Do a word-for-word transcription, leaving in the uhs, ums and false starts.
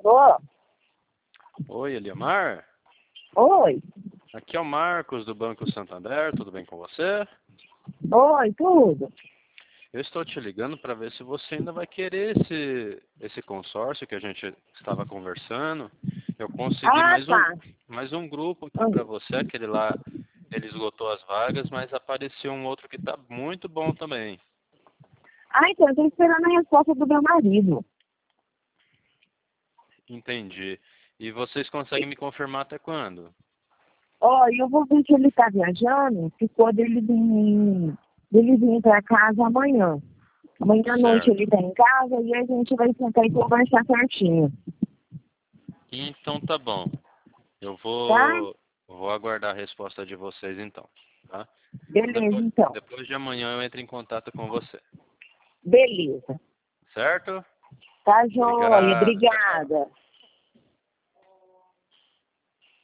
Ô, Oi, Eliomar. oi, Aqui é o Marcos do Banco Santander, tudo bem com você? oi, tudo. Eu estou te ligando para ver se você ainda vai querer esse, esse consórcio que a gente estava conversando. Eu consegui Ah, mais um, tá. mais um grupo aqui para Hum. você, aquele lá, ele esgotou as vagas, mas apareceu um outro que está muito bom também. Ah, então, eu tô esperando a resposta do meu marido. Entendi. E vocês conseguem me confirmar até quando? Ó, eu vou ver se ele tá viajando, ficou dele vir, dele vir pra casa amanhã. Amanhã à noite ele Certo. tá em casa e a gente vai sentar e conversar certinho, Então tá bom. Eu tá? vou, vou aguardar a resposta de vocês então, tá? Beleza, Depois, então. depois de amanhã eu entro em contato com você, Beleza. certo? Tá joia, Obrigado, tchau, tchau. obrigada.